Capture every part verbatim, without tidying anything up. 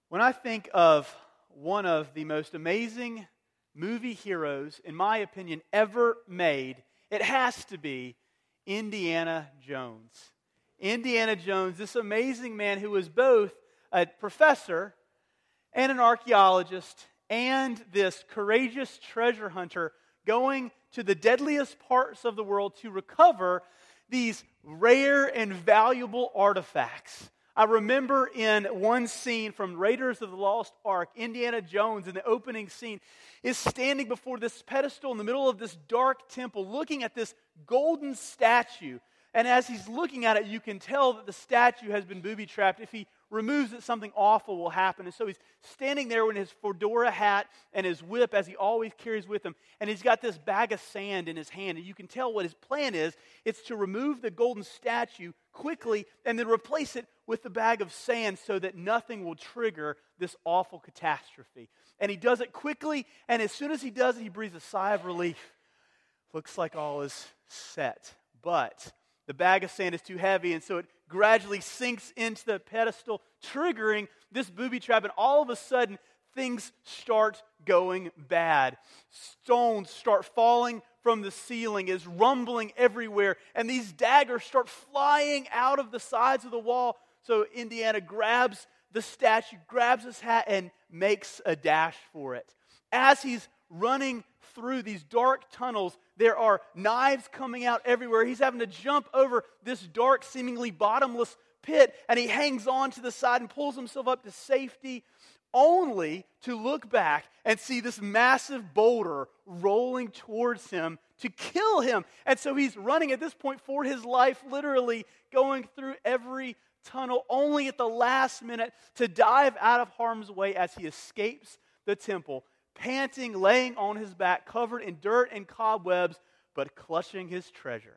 When I think of one of the most amazing movie heroes, in my opinion, ever made, it has to be Indiana Jones. Indiana Jones, this amazing man who was both a professor and an archaeologist and this courageous treasure hunter going to the deadliest parts of the world to recover these rare and valuable artifacts. I remember in one scene from Raiders of the Lost Ark, Indiana Jones in the opening scene is standing before this pedestal in the middle of this dark temple looking at this golden statue. And as he's looking at it, you can tell that the statue has been booby-trapped. If he removes it, something awful will happen. And so he's standing there in his fedora hat and his whip, as he always carries with him. And he's got this bag of sand in his hand. And you can tell what his plan is. It's to remove the golden statue quickly and then replace it with the bag of sand so that nothing will trigger this awful catastrophe. And he does it quickly, and as soon as he does it, he breathes a sigh of relief. Looks like all is set. But the bag of sand is too heavy, and so it gradually sinks into the pedestal, triggering this booby trap, and all of a sudden, things start going bad. Stones start falling from the ceiling, is rumbling everywhere, and these daggers start flying out of the sides of the wall. So Indiana grabs the statue, grabs his hat, and makes a dash for it. As he's running through these dark tunnels, there are knives coming out everywhere. He's having to jump over this dark, seemingly bottomless pit, and he hangs on to the side and pulls himself up to safety, only to look back and see this massive boulder rolling towards him to kill him. And so he's running at this point for his life, literally going through every tunnel, only at the last minute to dive out of harm's way as he escapes the temple, panting, laying on his back, covered in dirt and cobwebs, but clutching his treasure.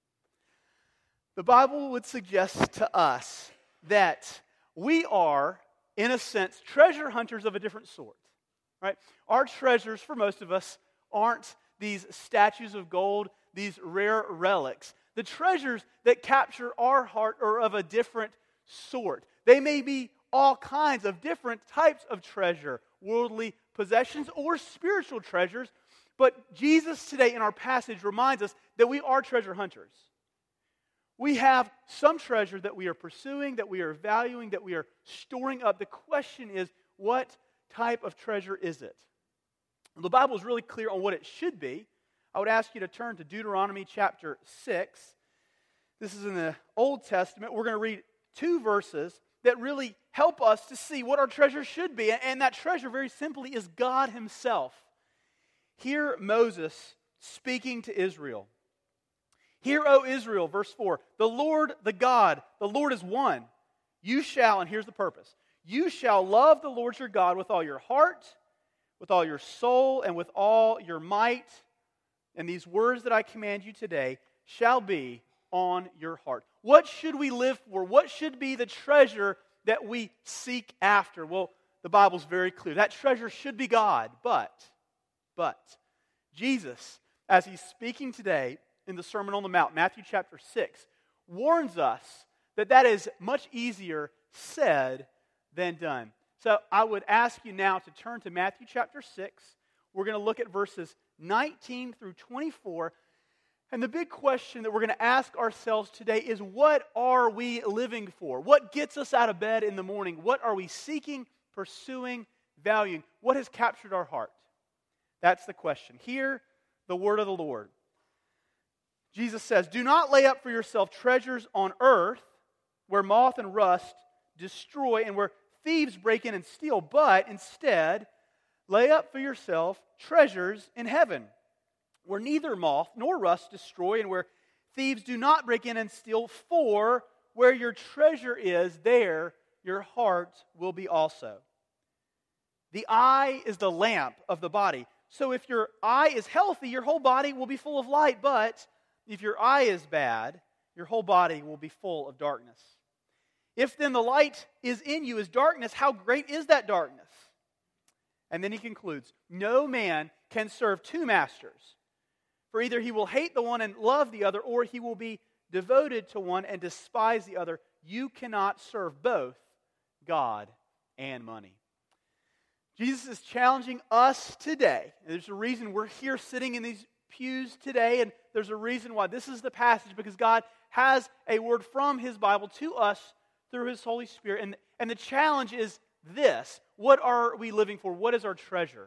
The Bible would suggest to us that we are, in a sense, treasure hunters of a different sort. Right? Our treasures, for most of us, aren't these statues of gold, these rare relics. The treasures that capture our heart are of a different sort. They may be all kinds of different types of treasure, worldly possessions or spiritual treasures, but Jesus today in our passage reminds us that we are treasure hunters. We have some treasure that we are pursuing, that we are valuing, that we are storing up. The question is, what type of treasure is it? The Bible is really clear on what it should be. I would ask you to turn to Deuteronomy chapter six. This is in the Old Testament. We're going to read two verses that really help us to see what our treasure should be. And that treasure, very simply, is God Himself. Hear Moses speaking to Israel. Hear, O Israel, verse four, the Lord, the God, the Lord is one. You shall, and here's the purpose, you shall love the Lord your God with all your heart, with all your soul, and with all your might. And these words that I command you today shall be on your heart. What should we live for? What should be the treasure that we seek after? Well, the Bible's very clear. That treasure should be God. But, but, Jesus, as He's speaking today in the Sermon on the Mount, Matthew chapter six, warns us that that is much easier said than done. So I would ask you now to turn to Matthew chapter six. We're going to look at verses nineteen through twenty-four. And the big question that we're going to ask ourselves today is, what are we living for? What gets us out of bed in the morning? What are we seeking, pursuing, valuing? What has captured our heart? That's the question. Hear the word of the Lord. Jesus says, do not lay up for yourself treasures on earth where moth and rust destroy and where thieves break in and steal, but instead lay up for yourself treasures in heaven, where neither moth nor rust destroy, and where thieves do not break in and steal. For where your treasure is, there your heart will be also. The eye is the lamp of the body. So if your eye is healthy, your whole body will be full of light. But if your eye is bad, your whole body will be full of darkness. If then the light is in you is darkness, how great is that darkness? And then he concludes, no man can serve two masters. For either he will hate the one and love the other, or he will be devoted to one and despise the other. You cannot serve both God and money. Jesus is challenging us today. There's a reason we're here sitting in these pews today, and there's a reason why this is the passage, because God has a word from His Bible to us through His Holy Spirit. And, and the challenge is this: what are we living for? What is our treasure?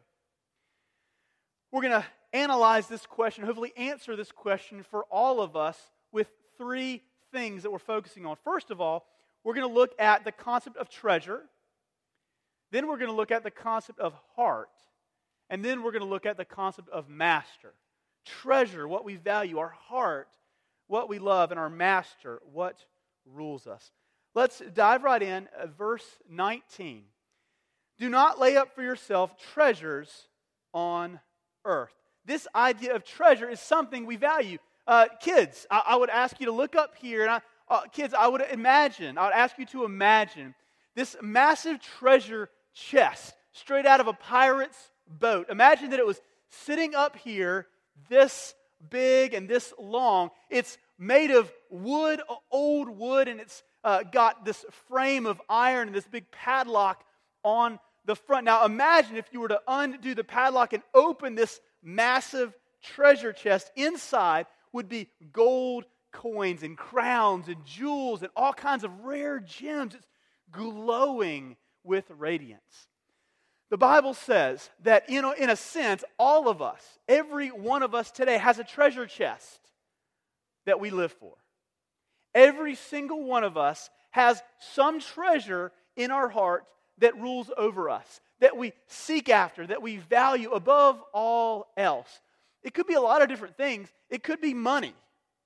We're going to analyze this question, hopefully answer this question for all of us with three things that we're focusing on. First of all, we're going to look at the concept of treasure. Then we're going to look at the concept of heart. And then we're going to look at the concept of master. Treasure, what we value. Our heart, what we love. And our master, what rules us. Let's dive right in. Uh, verse nineteen. Do not lay up for yourself treasures on earth. This idea of treasure is something we value. Uh, kids, I, I would ask you to look up here. And I, uh, kids, I would imagine, I would ask you to imagine this massive treasure chest straight out of a pirate's boat. Imagine that it was sitting up here this big and this long. It's made of wood, old wood, and it's uh, got this frame of iron and this big padlock on the front. Now imagine if you were to undo the padlock and open this massive treasure chest. Inside would be gold coins and crowns and jewels and all kinds of rare gems. It's glowing with radiance. The Bible says that in a, in a sense, all of us, every one of us today has a treasure chest that we live for. Every single one of us has some treasure in our heart that rules over us, that we seek after, that we value above all else. It could be a lot of different things. It could be money.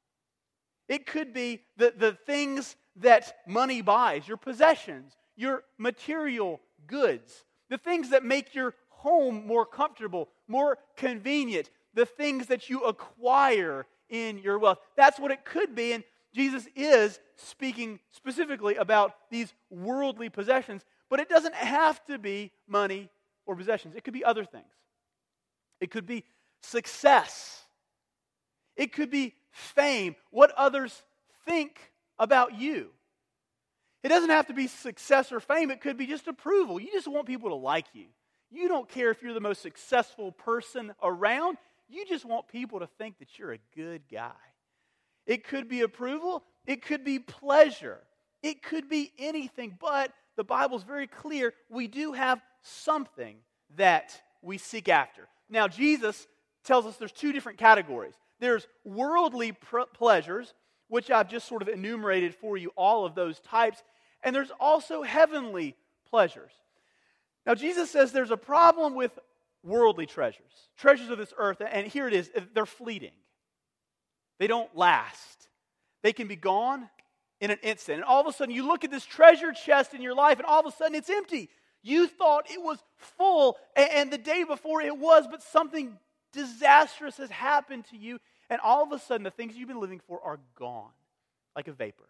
It could be the, the things that money buys, your possessions, your material goods, the things that make your home more comfortable, more convenient, the things that you acquire in your wealth. That's what it could be, and Jesus is speaking specifically about these worldly possessions, but it doesn't have to be money or possessions. It could be other things. It could be success. It could be fame, what others think about you. It doesn't have to be success or fame. It could be just approval. You just want people to like you. You don't care if you're the most successful person around. You just want people to think that you're a good guy. It could be approval. It could be pleasure. It could be anything, but the Bible's very clear. We do have something that we seek after. Now, Jesus tells us there's two different categories. There's worldly pr- pleasures, which I've just sort of enumerated for you, all of those types. And there's also heavenly pleasures. Now, Jesus says there's a problem with worldly treasures, treasures of this earth, and here it is, they're fleeting. They don't last. They can be gone in an instant. And all of a sudden, you look at this treasure chest in your life, and all of a sudden, it's empty. You thought it was full, and the day before it was, but something disastrous has happened to you, and all of a sudden, the things you've been living for are gone, like a vapor.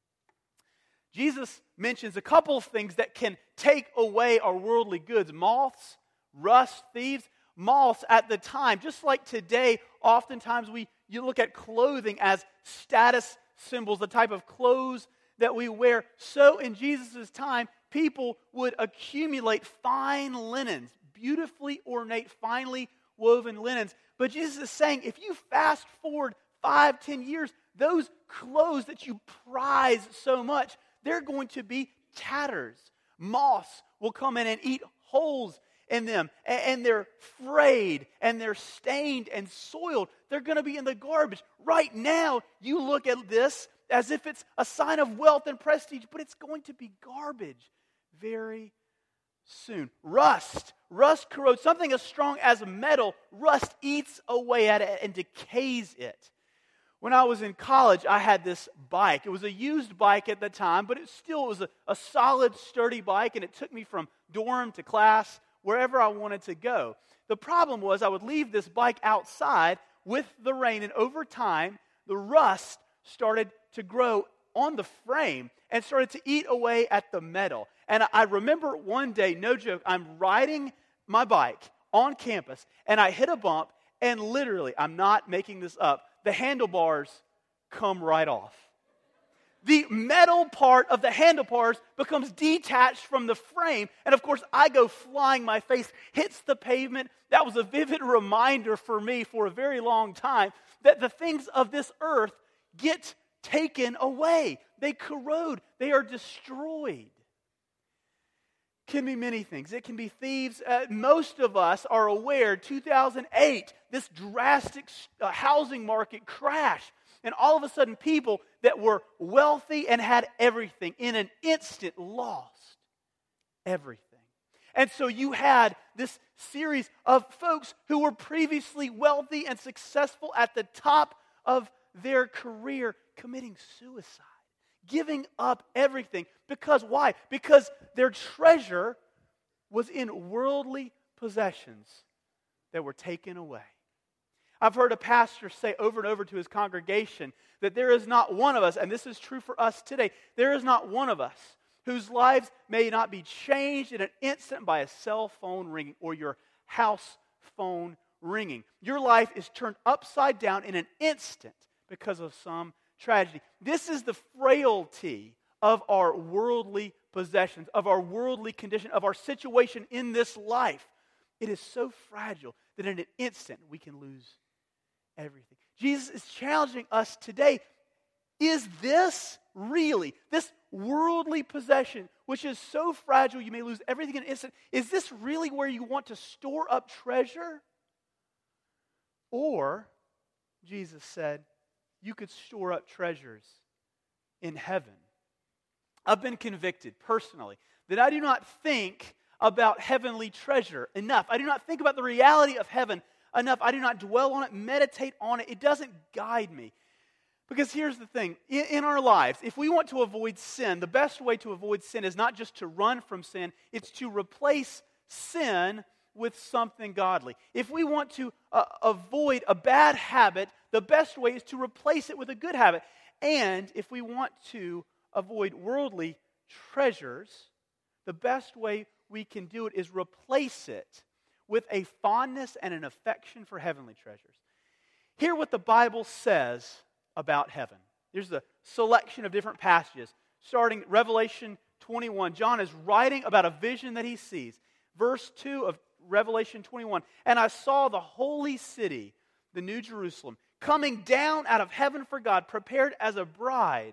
Jesus mentions a couple of things that can take away our worldly goods. Moths, rust, thieves. Moths at the time, just like today, oftentimes we you look at clothing as status symbols, the type of clothes that we wear. So in Jesus' time, people would accumulate fine linens, beautifully ornate, finely woven linens. But Jesus is saying, if you fast forward five, ten years, those clothes that you prize so much, they're going to be tatters. Moths will come in and eat holes in them, and they're frayed, and they're stained and soiled. They're going to be in the garbage. Right now, you look at this as if it's a sign of wealth and prestige, but it's going to be garbage very soon. Rust. Rust corrodes. Something as strong as metal, rust eats away at it and decays it. When I was in college, I had this bike. It was a used bike at the time, but it still was a, a solid, sturdy bike, and it took me from dorm to class, wherever I wanted to go. The problem was I would leave this bike outside with the rain, and over time, the rust started to grow on the frame and started to eat away at the metal. And I remember one day, no joke, I'm riding my bike on campus, and I hit a bump, and literally, I'm not making this up, the handlebars come right off. the metal part of the handlebars becomes detached from the frame. And of course, I go flying. My face hits the pavement. That was a vivid reminder for me for a very long time that the things of this earth get taken away. They corrode. They are destroyed. Can be many things. It can be thieves. Uh, most of us are aware, two thousand eight, this drastic uh, housing market crash. And all of a sudden, people that were wealthy and had everything in an instant lost everything. And so you had this series of folks who were previously wealthy and successful at the top of their career committing suicide, giving up everything. Because why? Because their treasure was in worldly possessions that were taken away. I've heard a pastor say over and over to his congregation that there is not one of us, and this is true for us today, there is not one of us whose lives may not be changed in an instant by a cell phone ringing or your house phone ringing. Your life is turned upside down in an instant because of some tragedy. This is the frailty of our worldly possessions, of our worldly condition, of our situation in this life. It is so fragile that in an instant we can lose everything. Jesus is challenging us today. Is this really, this worldly possession, which is so fragile you may lose everything in an instant, is this really where you want to store up treasure? Or, Jesus said, you could store up treasures in heaven. I've been convicted personally that I do not think about heavenly treasure enough. I do not think about the reality of heaven enough. I do not dwell on it, meditate on it. It doesn't guide me. Because here's the thing. In, in our lives, if we want to avoid sin, the best way to avoid sin is not just to run from sin. It's to replace sin with something godly. If we want to uh, avoid a bad habit, the best way is to replace it with a good habit. And if we want to avoid worldly treasures, the best way we can do it is replace it with a fondness and an affection for heavenly treasures. Hear what the Bible says about heaven. There's a selection of different passages. Starting Revelation twenty-one, John is writing about a vision that he sees. Verse two of Revelation twenty-one, and I saw the holy city, the New Jerusalem, coming down out of heaven for God, prepared as a bride,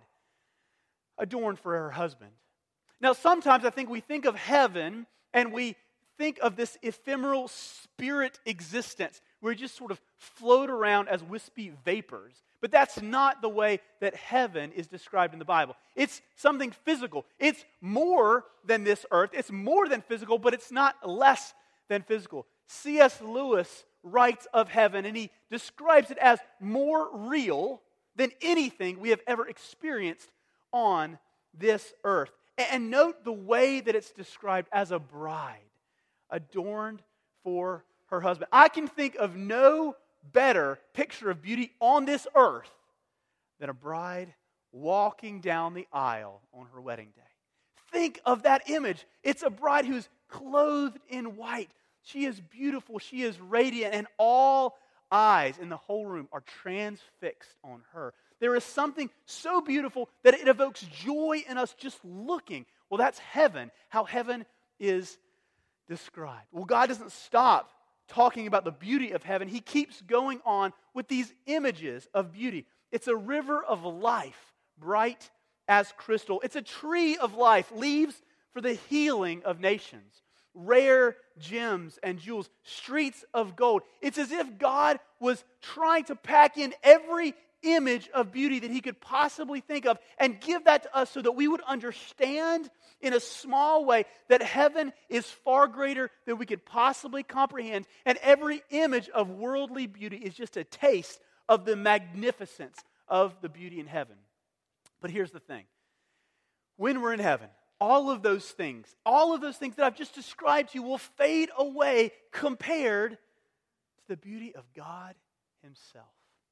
adorned for her husband. Now, sometimes I think we think of heaven and we think of this ephemeral spirit existence where we just sort of float around as wispy vapors. But that's not the way that heaven is described in the Bible. It's something physical. It's more than this earth. It's more than physical, but it's not less than physical. C S Lewis writes of heaven, and he describes it as more real than anything we have ever experienced on this earth. And note the way that it's described as a bride, adorned for her husband. I can think of no better picture of beauty on this earth than a bride walking down the aisle on her wedding day. Think of that image. It's a bride who's clothed in white. She is beautiful. She is radiant, and all eyes in the whole room are transfixed on her. There is something so beautiful that it evokes joy in us just looking. Well, that's heaven, how heaven is described. Well, God doesn't stop talking about the beauty of heaven. He keeps going on with these images of beauty. It's a river of life, bright as crystal. It's a tree of life, leaves for the healing of nations, rare gems and jewels, streets of gold. It's as if God was trying to pack in every image of beauty that he could possibly think of and give that to us so that we would understand in a small way that heaven is far greater than we could possibly comprehend, and every image of worldly beauty is just a taste of the magnificence of the beauty in heaven. But here's the thing. When we're in heaven, all of those things, all of those things that I've just described to you will fade away compared to the beauty of God himself.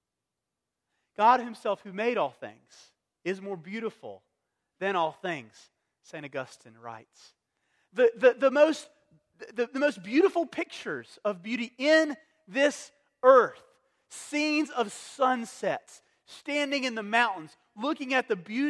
God himself, who made all things, is more beautiful than all things, Saint Augustine writes. The, the, the, most, the, the most beautiful pictures of beauty in this earth, scenes of sunsets, standing in the mountains, looking at the beauty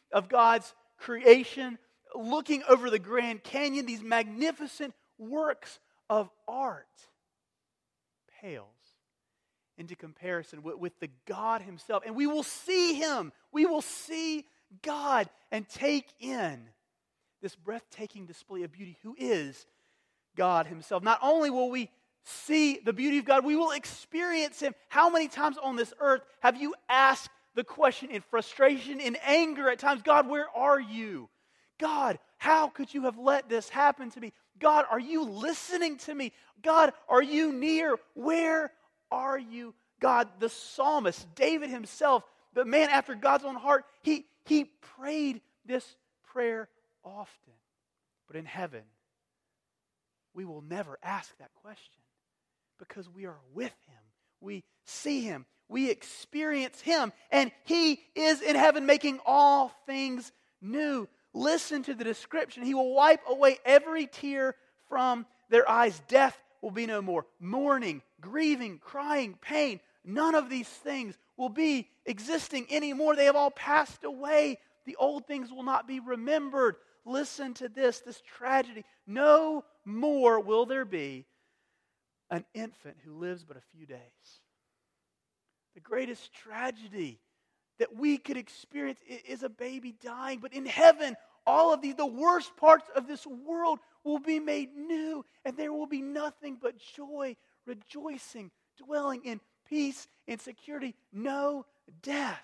of God's creation, looking over the Grand Canyon, these magnificent works of art, pales into comparison with, with the God himself. And we will see him. We will see God and take in this breathtaking display of beauty who is God himself. Not only will we see the beauty of God, we will experience him. How many times on this earth have you asked the question in frustration, in anger at times, God, where are you? God, how could you have let this happen to me? God, are you listening to me? God, are you near? Where are you? God, the psalmist, David himself, the man after God's own heart, he, he prayed this prayer often. But in heaven, we will never ask that question because we are with him. We see him. We experience him. And he is in heaven making all things new. Listen to the description. He will wipe away every tear from their eyes. Death will be no more. Mourning, grieving, crying, pain. None of these things will be existing anymore. They have all passed away. The old things will not be remembered. Listen to this, this tragedy. No more will there be an infant who lives but a few days. The greatest tragedy that we could experience is a baby dying. But in heaven, all of these, the worst parts of this world will be made new. And there will be nothing but joy, rejoicing, dwelling in peace and security. No death.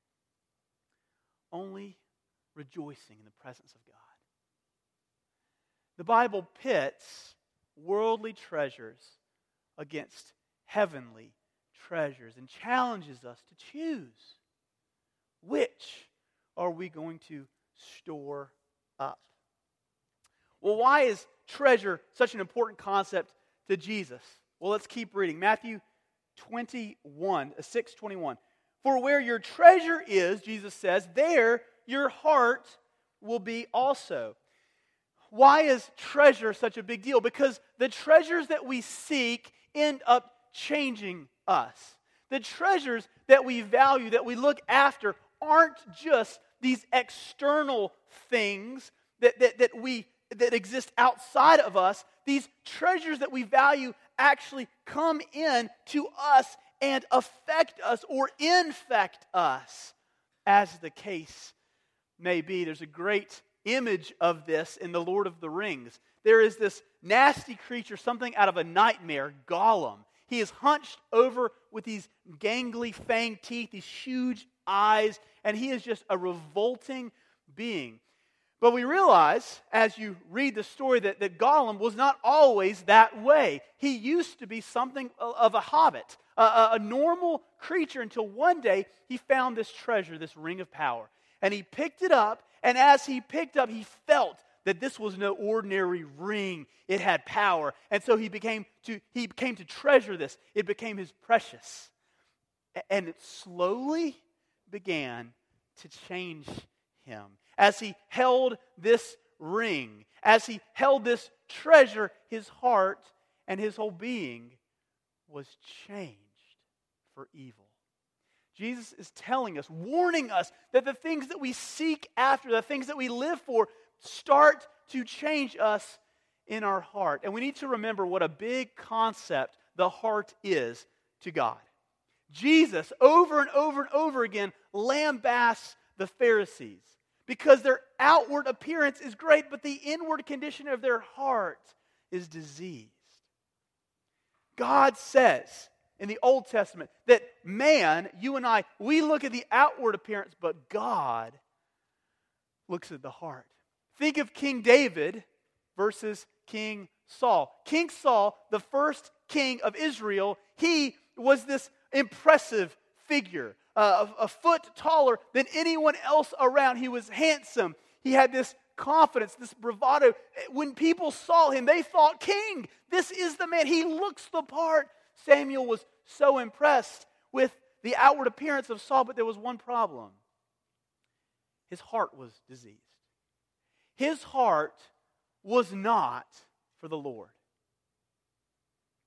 Only rejoicing in the presence of God. The Bible pits worldly treasures against heavenly treasures and challenges us to choose. Which are we going to store up? Well, why is treasure such an important concept to Jesus? Well, let's keep reading. Matthew twenty-one, six twenty-one. For where your treasure is, Jesus says, there your heart will be also. Why is treasure such a big deal? Because the treasures that we seek end up changing us. The treasures that we value, that we look after, aren't just these external things that, that, that we that exist outside of us. These treasures that we value actually come in to us and affect us or infect us, as the case may be. There's a great image of this in The Lord of the Rings. There is this nasty creature, something out of a nightmare, Gollum. He is hunched over with these gangly fanged teeth, these huge eyes, and he is just a revolting being. But we realize, as you read the story, that, that Gollum was not always that way. He used to be something of a hobbit, a, a, a normal creature, until one day he found this treasure, this ring of power. And he picked it up, and as he picked up, he felt that this was no ordinary ring. It had power. And so he became to he became to treasure this. It became his precious. And it slowly began to change him. As he held this ring, as he held this treasure, his heart and his whole being was changed for evil. Jesus is telling us, warning us, that the things that we seek after, the things that we live for, start to change us in our heart. And we need to remember what a big concept the heart is to God. Jesus, over and over and over again, lambasts the Pharisees because their outward appearance is great, but the inward condition of their heart is diseased. God says in the Old Testament that man, you and I, we look at the outward appearance, but God looks at the heart. Think of King David versus King Saul. King Saul, the first king of Israel, he was this impressive figure, uh, a, a foot taller than anyone else around. He was handsome. He had this confidence, this bravado. When people saw him, they thought, king, this is the man. He looks the part. Samuel was so impressed with the outward appearance of Saul, but there was one problem. His heart was diseased. His heart was not for the Lord.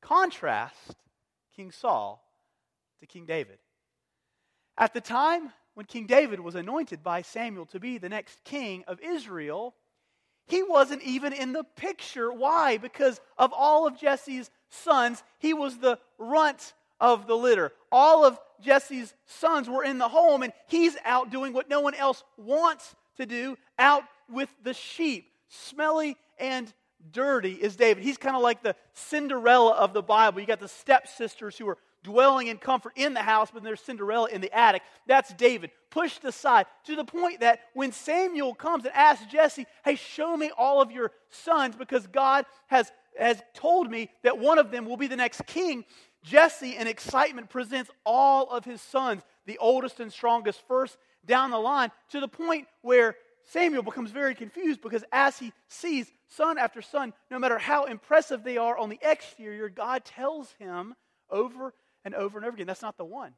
Contrast King Saul to King David. At the time when King David was anointed by Samuel to be the next king of Israel, he wasn't even in the picture. Why? Because of all of Jesse's sons, he was the runt of the litter. All of Jesse's sons were in the home, and he's out doing what no one else wants to do, out with the sheep. Smelly and dirty is David. He's kind of like the Cinderella of the Bible. You got the stepsisters who are dwelling in comfort in the house, but there's Cinderella in the attic. That's David, pushed aside to the point that when Samuel comes and asks Jesse, hey, show me all of your sons because God has, has told me that one of them will be the next king, Jesse, in excitement, presents all of his sons, the oldest and strongest first down the line, to the point where Samuel becomes very confused because as he sees son after son, no matter how impressive they are on the exterior, God tells him over and over and over again, that's not the one.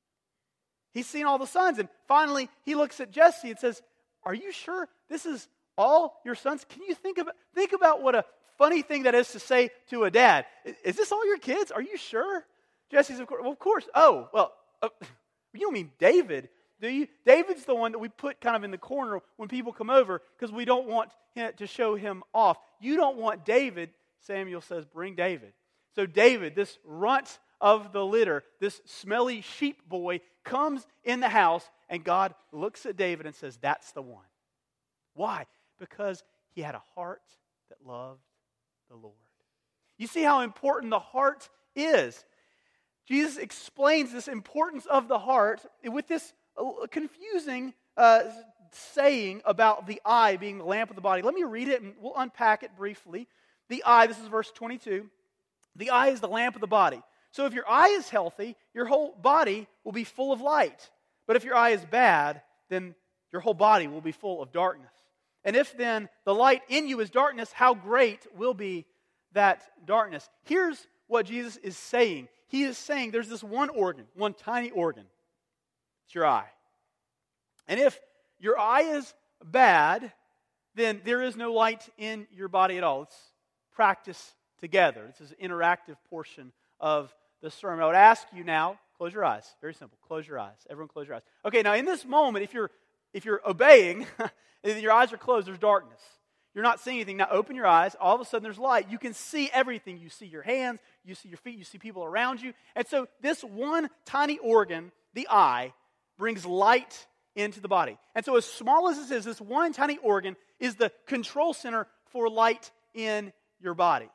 He's seen all the sons, and finally he looks at Jesse and says, are you sure this is all your sons? Can you think about, think about what a funny thing that is to say to a dad. Is this all your kids? Are you sure? Jesse's, of course, well, of course. Oh, well, uh, you don't mean David, do you? David's the one that we put kind of in the corner when people come over because we don't want him to show him off. You don't want David. Samuel says, bring David. So David, this runt of the litter, this smelly sheep boy, comes in the house, and God looks at David and says, that's the one. Why? Because he had a heart that loved the Lord. You see how important the heart is. Jesus explains this importance of the heart with this confusing uh, saying about the eye being the lamp of the body. Let me read it and we'll unpack it briefly. The eye, this is verse twenty-two. The eye is the lamp of the body. So if your eye is healthy, your whole body will be full of light. But if your eye is bad, then your whole body will be full of darkness. And if then the light in you is darkness, how great will be that darkness? Here's what Jesus is saying. He is saying there's this one organ, one tiny organ. It's your eye. And if your eye is bad, then there is no light in your body at all. Let's practice together. This is an interactive portion of the sermon. I would ask you now, close your eyes. Very simple. Close your eyes. Everyone close your eyes. Okay, now in this moment, if you're if you're obeying, and your eyes are closed, there's darkness. You're not seeing anything. Now open your eyes. All of a sudden there's light. You can see everything. You see your hands, you see your feet, you see people around you. And so this one tiny organ, the eye, brings light into the body. And so as small as this is, this one tiny organ is the control center for light in your body.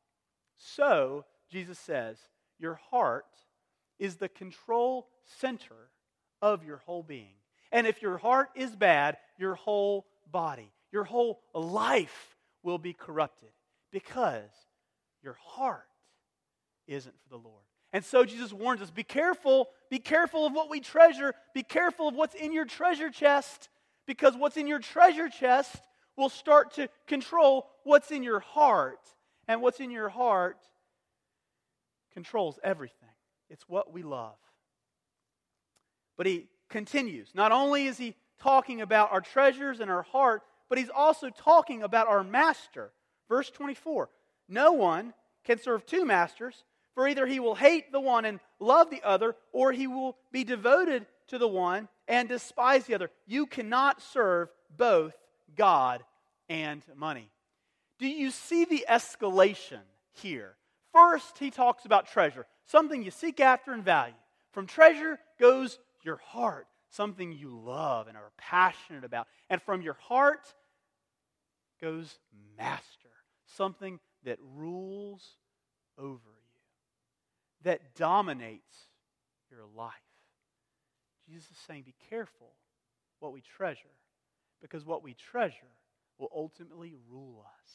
So, Jesus says, your heart is the control center of your whole being. And if your heart is bad, your whole body, your whole life will be corrupted because your heart isn't for the Lord. And so Jesus warns us, be careful, be careful of what we treasure, be careful of what's in your treasure chest, because what's in your treasure chest will start to control what's in your heart. And what's in your heart controls everything. It's what we love. But he continues. Not only is he talking about our treasures and our heart, but he's also talking about our master. Verse twenty-four. No one can serve two masters, for either he will hate the one and love the other, or he will be devoted to the one and despise the other. You cannot serve both God and money. Do you see the escalation here? First, he talks about treasure, something you seek after and value. From treasure goes your heart, something you love and are passionate about. And from your heart goes master, something that rules over you, that dominates your life. Jesus is saying, be careful what we treasure, because what we treasure will ultimately rule us.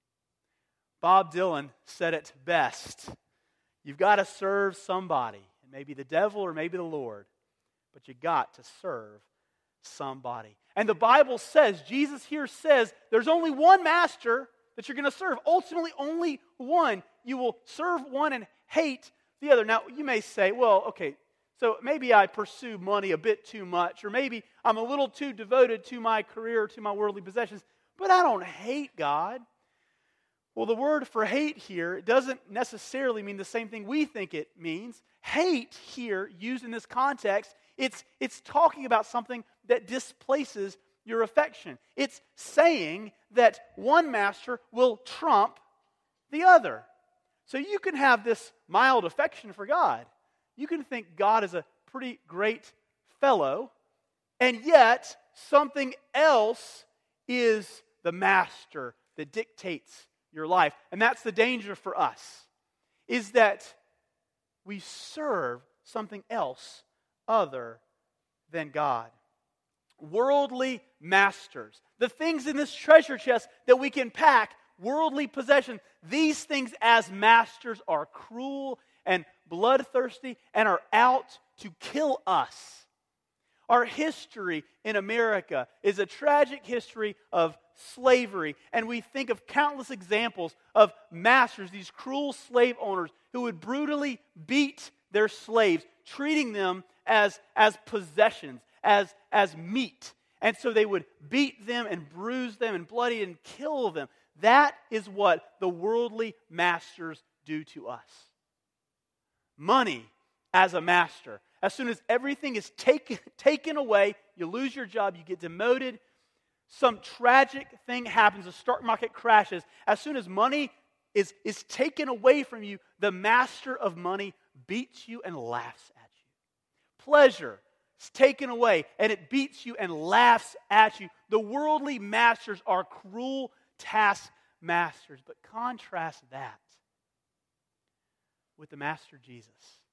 Bob Dylan said it best. You've got to serve somebody. It may be the devil or maybe the Lord, but you got to serve somebody. And the Bible says, Jesus here says, there's only one master that you're going to serve. Ultimately, only one. You will serve one and hate the other. Now, you may say, well, okay, so maybe I pursue money a bit too much, or maybe I'm a little too devoted to my career, to my worldly possessions, but I don't hate God. Well, the word for hate here doesn't necessarily mean the same thing we think it means. Hate here, used in this context, It's, it's talking about something that displaces your affection. It's saying that one master will trump the other. So you can have this mild affection for God. You can think God is a pretty great fellow, and yet something else is the master that dictates your life. And that's the danger for us, is that we serve something else other than God. Worldly masters. The things in this treasure chest that we can pack, worldly possessions, these things as masters are cruel and bloodthirsty and are out to kill us. Our history in America is a tragic history of slavery, and we think of countless examples of masters, these cruel slave owners who would brutally beat their slaves, treating them as, as possessions, as, as meat. And so they would beat them and bruise them and bloody and kill them. That is what the worldly masters do to us. Money as a master. As soon as everything is taken, taken away, you lose your job, you get demoted, some tragic thing happens, the stock market crashes. As soon as money is, is taken away from you, the master of money beats you and laughs at you. Pleasure is taken away and it beats you and laughs at you. The worldly masters are cruel taskmasters. But contrast that with the Master Jesus.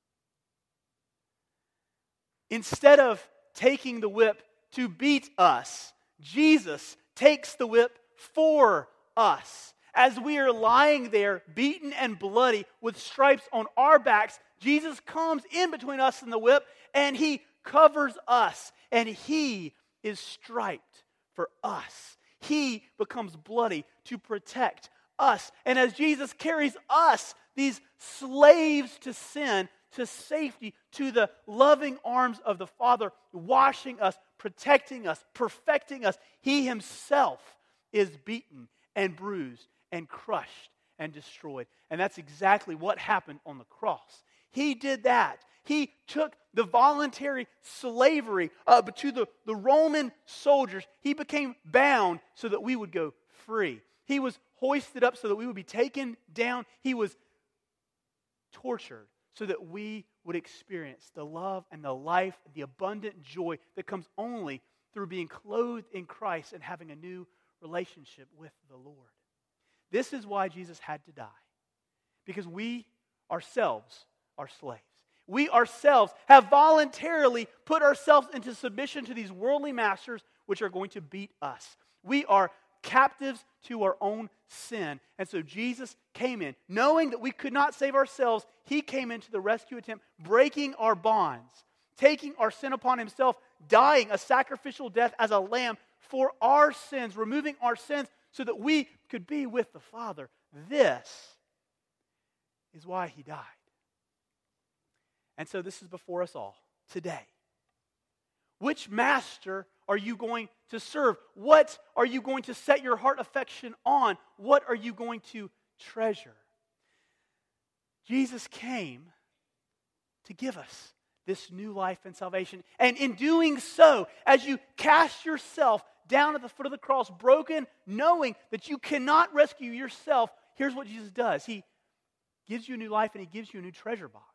Instead of taking the whip to beat us, Jesus takes the whip for us. As we are lying there, beaten and bloody, with stripes on our backs, Jesus comes in between us and the whip, and He covers us, and He is striped for us. He becomes bloody to protect us. And as Jesus carries us, these slaves to sin, to safety, to the loving arms of the Father, washing us, protecting us, perfecting us, He Himself is beaten and bruised and crushed and destroyed. And that's exactly what happened on the cross. He did that. He took the voluntary slavery uh, to the, the Roman soldiers. He became bound so that we would go free. He was hoisted up so that we would be taken down. He was tortured so that we would experience the love and the life, the abundant joy that comes only through being clothed in Christ and having a new relationship with the Lord. This is why Jesus had to die. Because we ourselves are slaves. We ourselves have voluntarily put ourselves into submission to these worldly masters which are going to beat us. We are captives to our own sin. And so Jesus came in. Knowing that we could not save ourselves, He came into the rescue attempt, breaking our bonds, taking our sin upon Himself, dying a sacrificial death as a lamb for our sins, removing our sins so that we could be with the Father. This is why He died. And so this is before us all today. Which master are you going to serve? What are you going to set your heart affection on? What are you going to treasure? Jesus came to give us this new life and salvation. And in doing so, as you cast yourself down at the foot of the cross, broken, knowing that you cannot rescue yourself, here's what Jesus does. He gives you a new life and He gives you a new treasure box.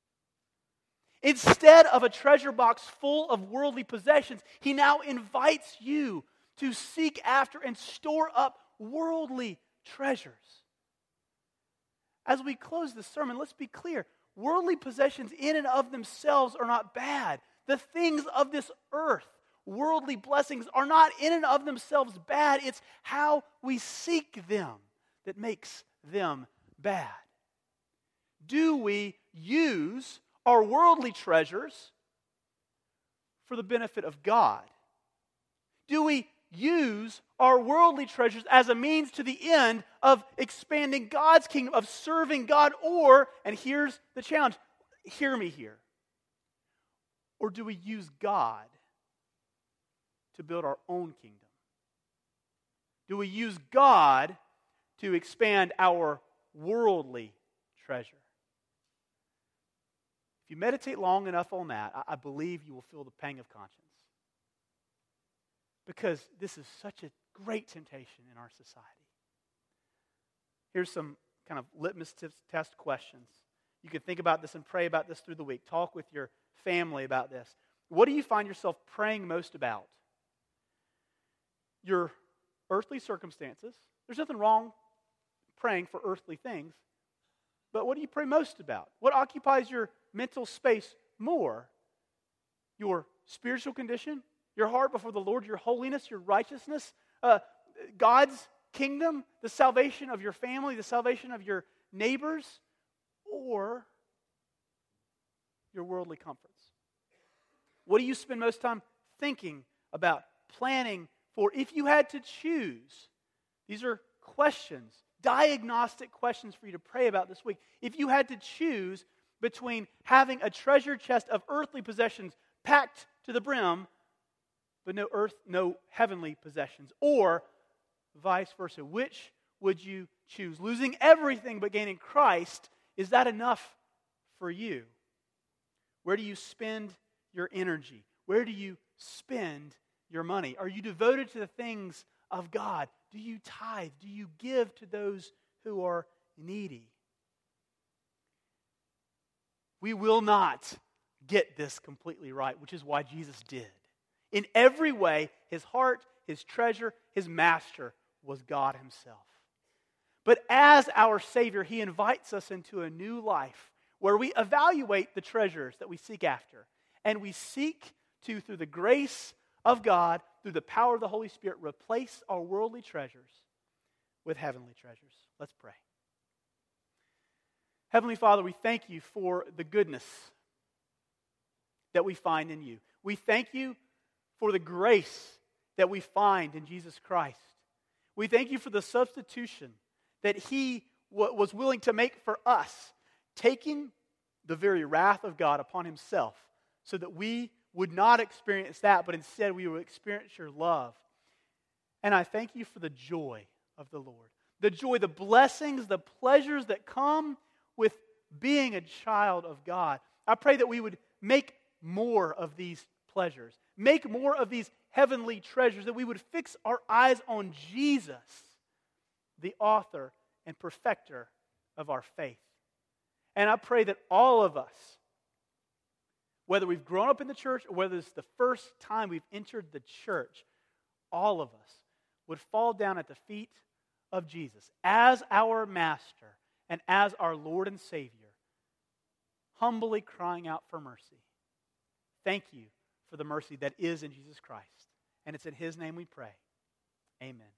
Instead of a treasure box full of worldly possessions, He now invites you to seek after and store up worldly treasures. As we close this sermon, let's be clear. Worldly possessions in and of themselves are not bad. The things of this earth, worldly blessings, are not in and of themselves bad. It's how we seek them that makes them bad. Do we use our worldly treasures for the benefit of God? Do we use our worldly treasures as a means to the end of expanding God's kingdom, of serving God? Or, and here's the challenge, hear me here, or do we use God to build our own kingdom? Do we use God to expand our worldly treasure? If you meditate long enough on that, I, I believe you will feel the pang of conscience. Because this is such a great temptation in our society. Here's some kind of litmus test questions. You can think about this and pray about this through the week. Talk with your family about this. What do you find yourself praying most about? Your earthly circumstances. There's nothing wrong praying for earthly things. But what do you pray most about? What occupies your mental space more? Your spiritual condition? Your heart before the Lord? Your holiness? Your righteousness? Uh, God's kingdom? The salvation of your family? The salvation of your neighbors? Or your worldly comforts? What do you spend most time thinking about, planning for? If you had to choose, these are questions, diagnostic questions for you to pray about this week. If you had to choose between having a treasure chest of earthly possessions packed to the brim, but no earth, no heavenly possessions, or vice versa, which would you choose? Losing everything but gaining Christ, is that enough for you? Where do you spend your energy? Where do you spend your money? Are you devoted to the things of God? Do you tithe? Do you give to those who are needy? We will not get this completely right, which is why Jesus did. In every way, his heart, his treasure, his master was God himself. But as our Savior, he invites us into a new life where we evaluate the treasures that we seek after. And we seek to, through the grace of God, through the power of the Holy Spirit, replace our worldly treasures with heavenly treasures. Let's pray. Heavenly Father, we thank you for the goodness that we find in you. We thank you for the grace that we find in Jesus Christ. We thank you for the substitution that he w- was willing to make for us, taking the very wrath of God upon himself so that we would not experience that, but instead we would experience your love. And I thank you for the joy of the Lord. The joy, the blessings, the pleasures that come with being a child of God. I pray that we would make more of these pleasures. Make more of these heavenly treasures. That we would fix our eyes on Jesus, the author and perfecter of our faith. And I pray that all of us, whether we've grown up in the church or whether it's the first time we've entered the church, all of us would fall down at the feet of Jesus as our master and as our Lord and Savior, humbly crying out for mercy. Thank you for the mercy that is in Jesus Christ. And it's in his name we pray. Amen.